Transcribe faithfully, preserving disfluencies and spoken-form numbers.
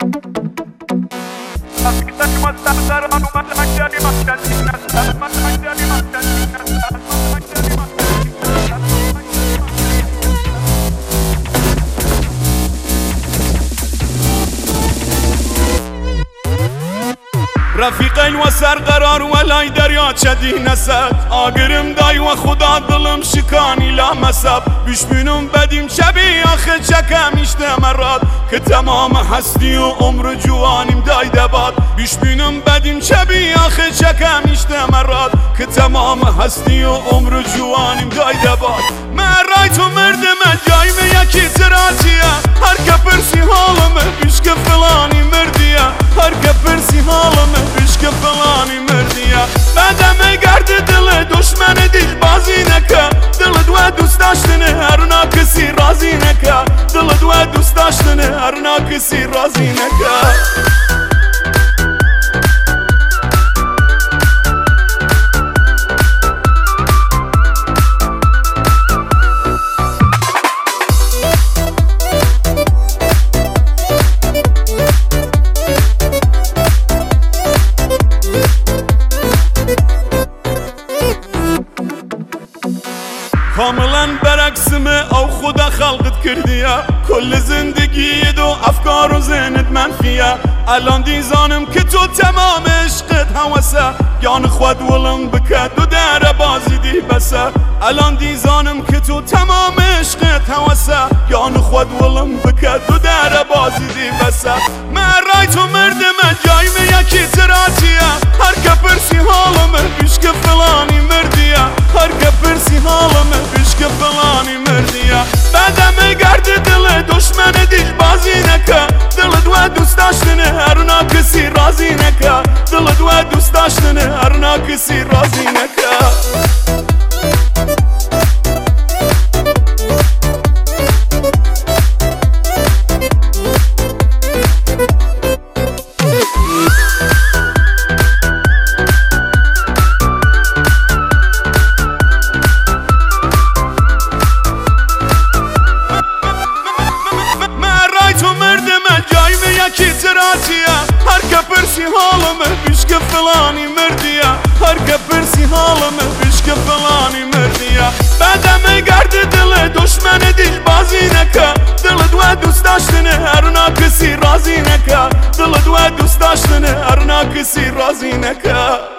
رفیقین و سرقرار ولای دریا چدی نسد آگرم دای و خدا دلم شکانی لامسب بشبینم بدیم شبی آخه چکم اشته مراد که تمام هستی و عمر جوانیم دای دباد بشبینم بدیم شبی آخه چکم اشته مراد که تمام هستی و عمر جوانیم دای دباد من رای تو مردم جایم یکی تراتیه هر که پرسی حالمه بشک فلانی مردیه هر که پرسی حالمه بشک فلانی مردیه بعدم گرد دل دشمن دیل بازی نکه دل دو دوست داشتنه هر ناکسی رازی نکه دل دو دوست داشتنه هر ناکسی رازی نکه کاملا برعکسمه او خدا خلقت کردیه کل زندگی دو افکار و ذهنت منفیه الان دیزانم که تو تمام عشقت هوسه یان خود ولم بکد و در بازی دی بسه الان دیزانم که تو تمام عشقت هوسه یان خود ولم بکد و در بازی دی بسه من رای تو مردمه جایم یکی تراتیه هر که پرسی حالمه بشک فلانی مردیه هر که پرسی حالمه بشک فلانی مردیه بعدم گرد دل دشمن دیل بازی نکه دل دو دوست داشتنه هر ناکسی رازی نکه دل دو دوست داشتنه هر ناکسی رازی نکه یکی تراتیه هر که پرسی حالمه بشک فلانی مردیه هر که پرسی حالمه بشک فلانی مردیه بعدم گرد دل دشمن دیل بازی نکه دل دو دوست داشتنه هر ناکسی رازی نکه دل دو دوست داشتنه هر ناکسی رازی نکه